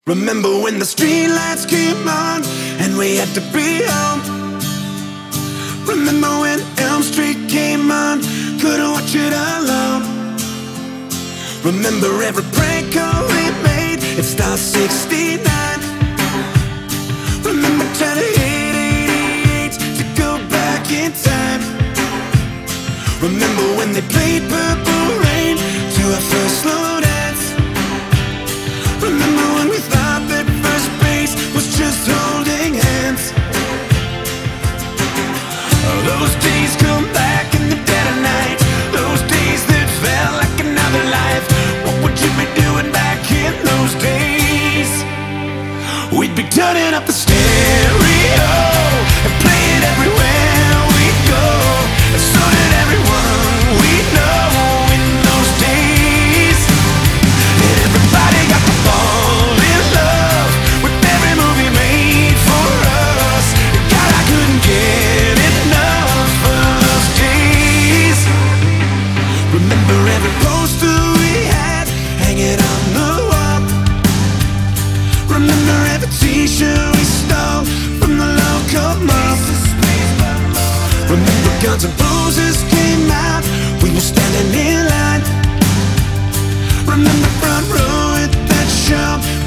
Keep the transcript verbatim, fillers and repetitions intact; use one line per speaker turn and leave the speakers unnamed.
Remember when the streetlights came on and we had to be home? Remember when Elm Street came on, couldn't watch it alone? Remember every prank call we made at Star sixty-nine? Remember trying to hit eighty-eight to go back in time? Remember when they played Purple Rain to our first slow dance? Remember when we thought that first base was just holding hands? Those days come back in the dead of night, those days that felt like another life. What would you be doing back in those days? We'd be turning up the stereo and playing everywhere we go, and so did everyone we know in those days. And everybody got to fall in love with every movie made for us. And God, I couldn't get enough of those days. Remember every poster we had hanging on the wall? Remember every t-shirt we stole from the local mall? Remember Guns N' Roses came out, we were standing in line. Remember front row at that show